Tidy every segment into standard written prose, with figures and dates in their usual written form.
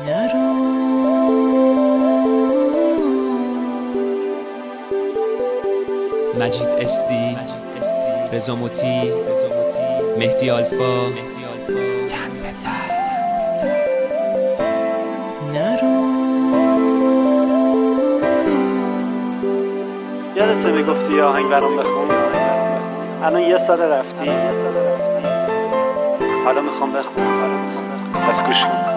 مجید استی، رضا موتی، مهدی آلفا، تن به تن. یادته میگفتی یه آهنگ برام بخون؟ الان یه سال رفتی، حالا میخوام بخونم، پس گوش کن.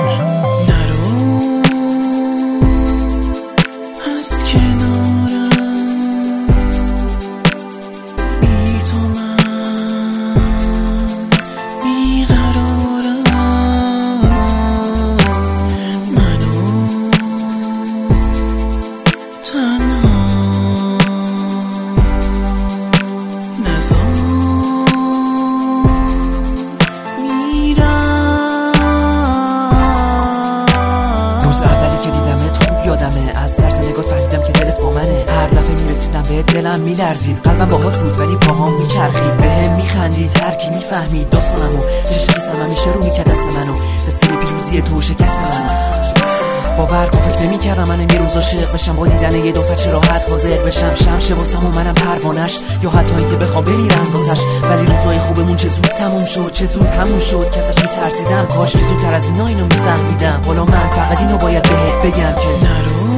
از طرز نگات فهمیدم که دلت با منه. هر دفعه میرسیدم بهت دلم میلرزید، قلبم باهات بود ولی پاهام میچرخید. بهم میخندید، هر کی میفهمید داستانمو. چشم قسم همیشه رو میکرد دست منو، قصه پیروزی تو شکست منو. باور کن فکر نمی‌کردم من یه روز عاشق بشم، با دیدن یه دختر چه راحت حاضر بشم شمشه واسم و منم پروانش، یا حتی اینکه بخوام بمیرم واسش. ولی روزای خوبمون چه زود تموم شد، چه زود همون شد که ازش میترسیدم. کاش که زودتر از اینا اینو میفهمیدم. حالا من فقط اینو باید بهت بگم که نرو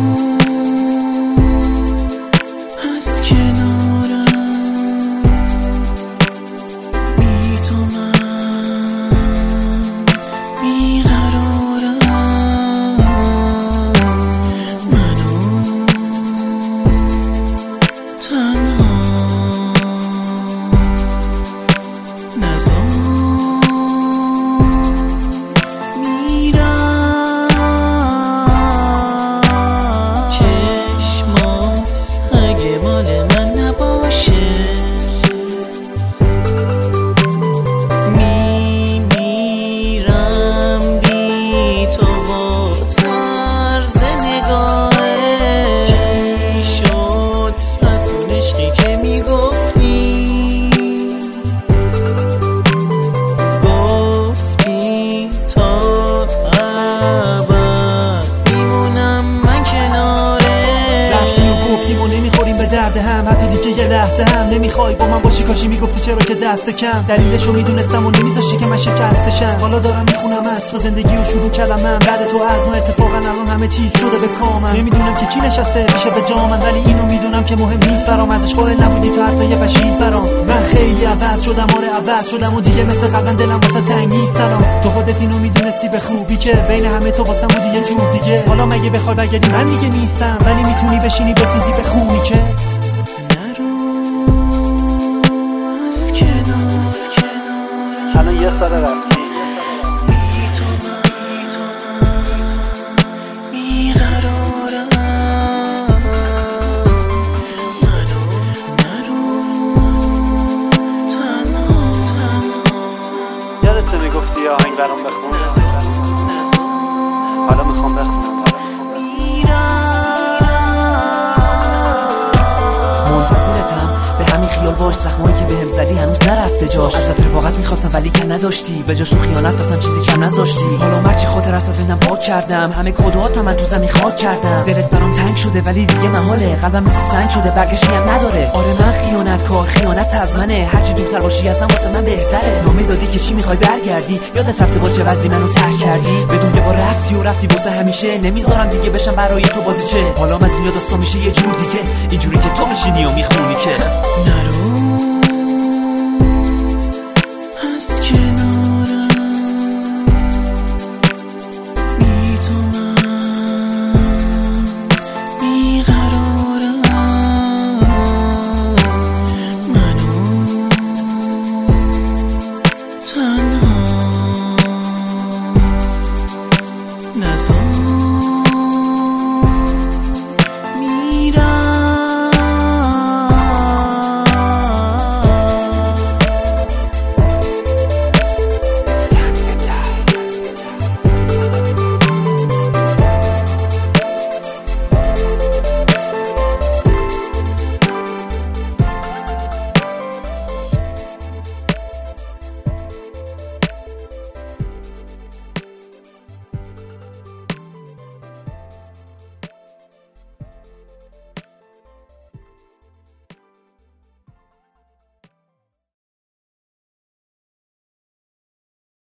از کنارم، بی تو من بیقرارم. منو تنها نذار، هم حتی دیگه یه لحظه هم نمیخوای با من باشی. کاشی میگفتی چرا که دست کم، دلیلشو میدونستم و نمیذاشی که من شکستشم. حالا دارم میخونم از تو زندگی و شروع کردم من بعد تو از نو. اتفاقا الان همه چیز شده به کامم. نمیدونم که کی نشسته میشه به جامن، ولی اینو میدونم که مهم نیست برام. ازش قائل نبودی تو حتی یه پشیز برام. من خیلی عوض شدم، آره عوض شدم و دیگه مثل قبلا دلم واسه تنگ نیست. سلام تو خودت اینو میدونستی به خوبی که بین همه تو واسم بودی یه جور دیگه. حالا مگه بخوای برگردی من دیگه نیستم، ولی میتونی بشینی بسوزی به خونی که الان یه سال رفتی. یادته میگفتی یه آهنگ برام بخون؟ حالا میخوام بخونم. خیال باش، زخمایی که بهم زدی هنوز نرفته جاش. ازت رفاقت میخواستم ولی که نداشتی، به جاش تو خیانت واسم چیزی کم نذاشتی. حالا مرچی خاطر از زندم پاک کردم، همه کدوهاتم من تو زمین خاک کردم. دلت برام تنگ شده ولی دیگه محاله، قلبم مثل سنگ شده برگشتی هم نداره. آره من خیانت از منه، هرچی دورتر باشی ازم واسه من بهتره. نامه دادی که چی میخوای برگردی، یادت رفته با چه وضعی منو ترک کردی. بدون که با رفتی واسه همیشه، نمیذارم دیگه بشم برای تو بازیچه. حالا از این داستان میشه یه جور دیگه، اینجوری که تو میشینی و میخونی که